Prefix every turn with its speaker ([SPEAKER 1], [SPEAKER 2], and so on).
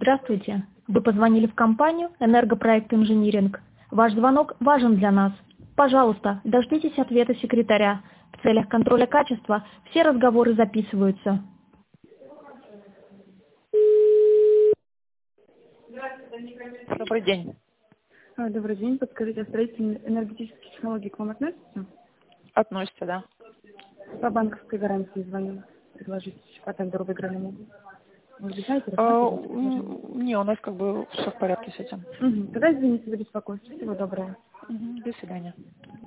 [SPEAKER 1] Здравствуйте. Вы позвонили в компанию «Энергопроект Инжиниринг». Ваш звонок важен для нас. Пожалуйста, дождитесь ответа секретаря. В целях контроля качества все разговоры записываются. Добрый день.
[SPEAKER 2] Добрый день. Подскажите, а строительные энергетические технологии к вам относятся?
[SPEAKER 1] Относится, да.
[SPEAKER 2] По банковской гарантии звоню. Предложить по тендеру выигранному. Вы знаете, рассматриваете предложение?
[SPEAKER 1] Не, у нас как бы все в порядке с этим.
[SPEAKER 2] Тогда извините за беспокойство. Всего доброго.
[SPEAKER 1] До свидания.